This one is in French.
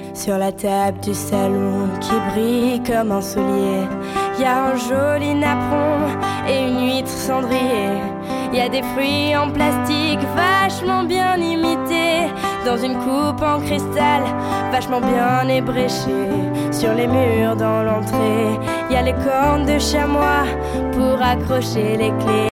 Sur la table du salon qui brille comme un soulier, y a un joli napperon et une huître cendrier. Y a des fruits en plastique vachement bien imités, dans une coupe en cristal vachement bien ébréchée. Sur les murs dans l'entrée, y a les cornes de chamois pour accrocher les clés.